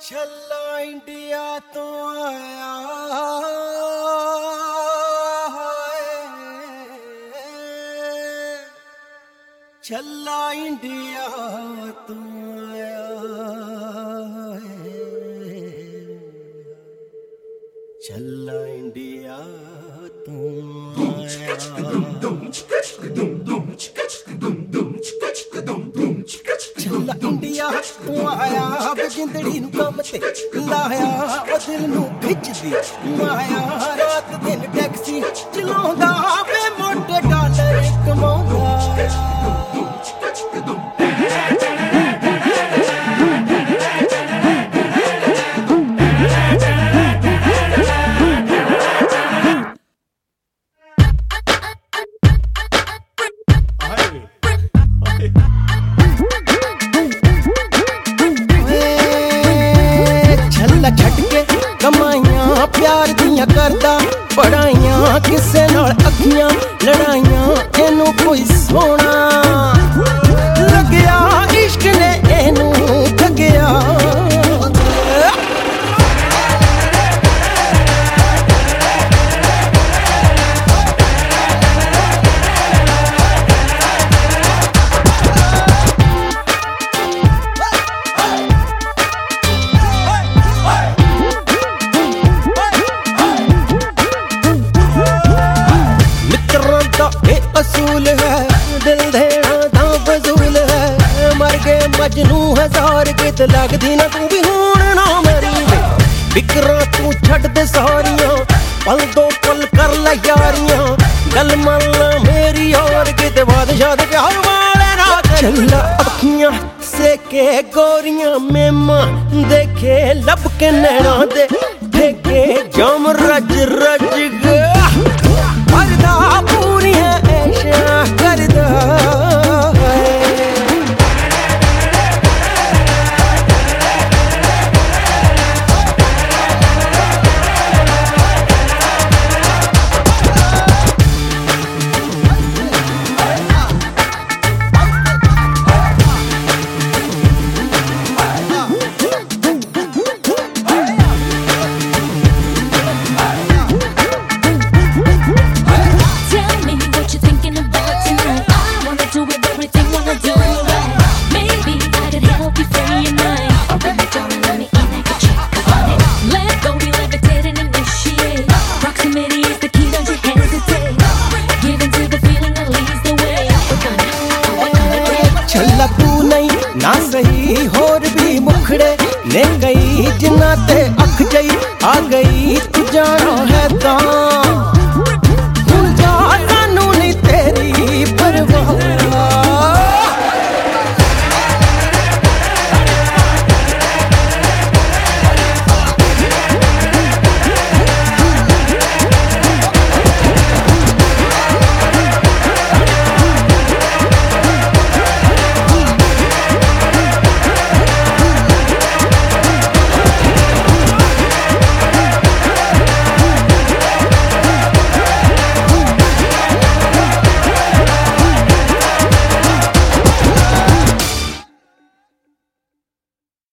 छल्ला इंडिया तो आया छल्ला इंडिया तो आया छल्ला इंडिया तो आया छल्ला इंडिया तू आया जिंदड़ी नू कम ते लाया ओ दिल नू खिचदी माया रात दिन टैक्सी चलाउंदा वे मोटे डॉलर कमाउंदा कमाइयां प्यार दियां करदा पढ़ाइयां किसे नाल अखियां लड़ाइयां एनू कोई सोना लग्या इश्क ने एनू ठगया असूल है दिल देना दा फजूल है मर गए मजनू हजार गीत लगदी ना तू भी हुण ना मरी फिक्रां तू छड्ड दे सारियां पल दो पल कर लै यारियां गल मन मेरी और गीत बादशाह दे प्यार वाले ना चला अखियां से के गोरियां मेमा देखे लब के नैना दे फेंके जाम रज रज करदा पूरी है ऐशा करदा ना सही होर भी मुखड़े ले गई जिन्ना ते अख जई आ गई तू जाना